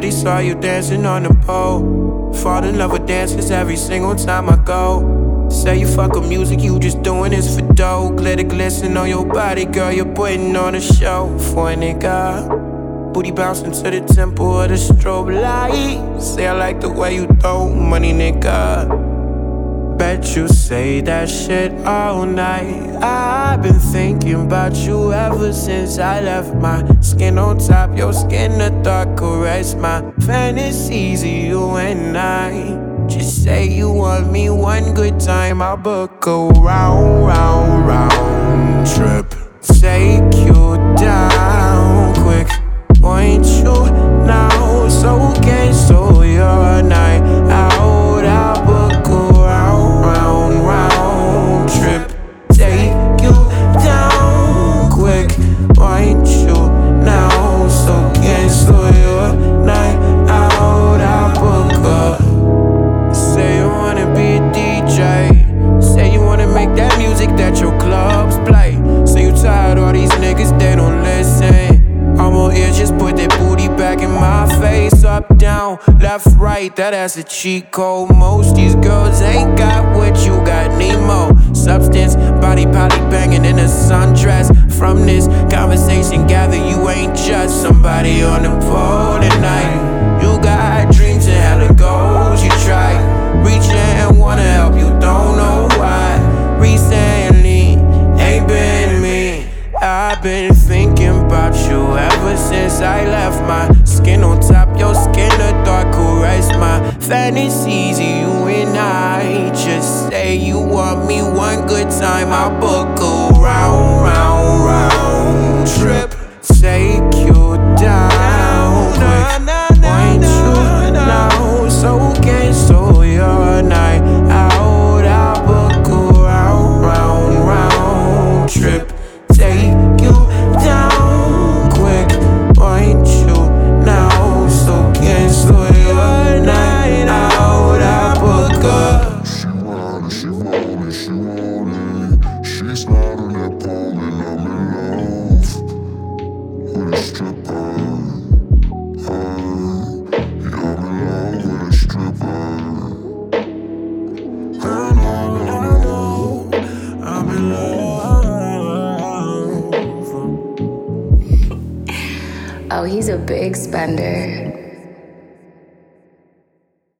already saw you dancing on the pole. Fall in love with dances every single time I go. Say you fuck with music, you just doing this for dough. Glitter glisten on your body, girl, you're putting on a show for a nigga. Booty bouncing to the tempo of the strobe light. Say I like the way you throw money, nigga. Bet you say that shit all night. I've been thinking about you ever since I left. My skin on top, your skin a thought caress. My fantasies of you and I. Just say you want me one good time, I'll book a round trip. Take you down quick. Want you now, so cancel your night out. I'll book a round trip. Take you down quick. Want you now, so cancel your night out. I'll book a. Say you wanna be a DJ. Say you wanna make that music that your clubs play. Say you tired of all these niggas, they don't listen. I'm on ears, just put that booty back in my face. Up, down, left, right, that ass a cheat code. Most these girls ain't got what you got, Nemo. Substance, body poly banging in a sundress. From this conversation, gather you ain't just somebody on the pole tonight. You got dreams and hella goals, you try reaching and wanna help, you don't know why. Recently, ain't been me. I've been thinking about you ever since I left. My skin on top, your skin a thought caress. My fantasies of you and I. Just say you want me one good time, I'll book a round trip. Take you down quick. Want you now, so cancel your night out. I'll book a round trip. Take you down quick. Want you now, so cancel your night out. I'll book a. She want it, she want it, she want it. She's not on that pole and I'm in love with a stripper. Yeah, I'm in love with a stripper. I know, I'm in love. Oh, he's a big spender.